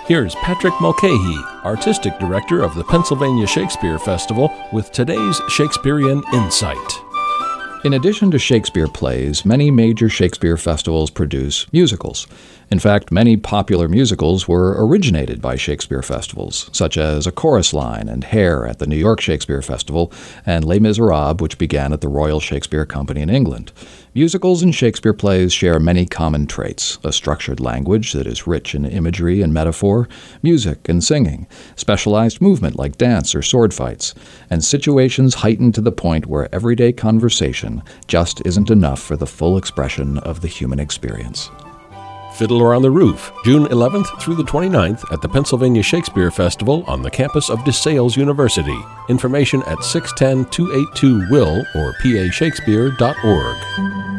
Here's Patrick Mulcahy, Artistic Director of the Pennsylvania Shakespeare Festival, with today's Shakespearean Insight. In addition to Shakespeare plays, many major Shakespeare festivals produce musicals. In fact, many popular musicals were originated by Shakespeare festivals, such as A Chorus Line and Hair at the New York Shakespeare Festival, and Les Miserables, which began at the Royal Shakespeare Company in England. Musicals and Shakespeare plays share many common traits: a structured language that is rich in imagery and metaphor, music and singing, specialized movement like dance or sword fights, and situations heightened to the point where everyday conversation just isn't enough for the full expression of the human experience. Fiddler on the Roof, June 11th through the 29th at the Pennsylvania Shakespeare Festival on the campus of DeSales University. Information at 610-282-WILL or pashakespeare.org.